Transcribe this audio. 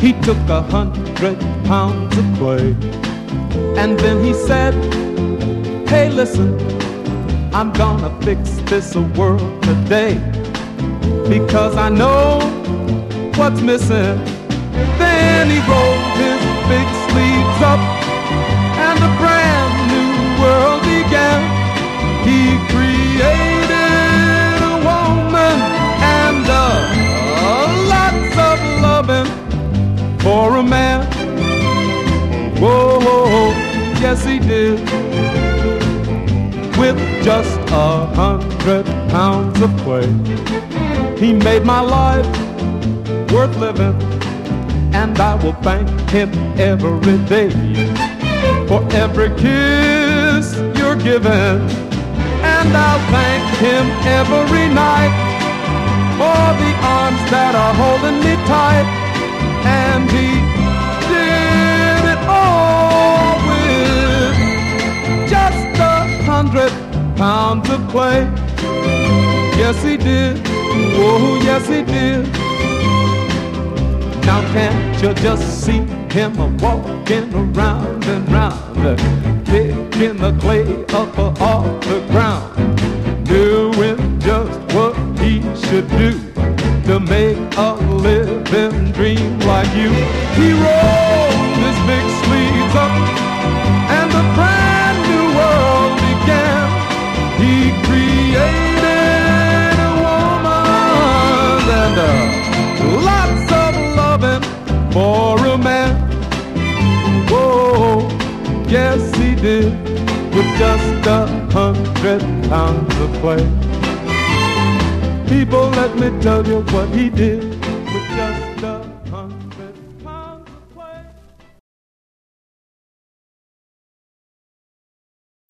He took 100 pounds of clay, and then he said, hey, listen, I'm gonna fix this world today, because I know what's missing. Then he rolled his big sleeves up, and a brand new world began. He created a woman and lots of loving for a man. Whoa, yes he did. With just 100 pounds of clay, he made my life worth living, and I will thank him every day for every kiss you're giving, and I'll thank him every night for the arms that are holding me tight. And he did it all with just 100 pounds of clay. Yes he did, oh yes he did. Now can't you just see him walking around and round, picking the clay up off the ground, doing just what he should do to make a living dream like you. He rolled his big sleeves up, and a brand new world began. He created a woman and lots of loving for a man. Oh, yes he did, with just 100 pounds of clay. People, let me tell you what he did with just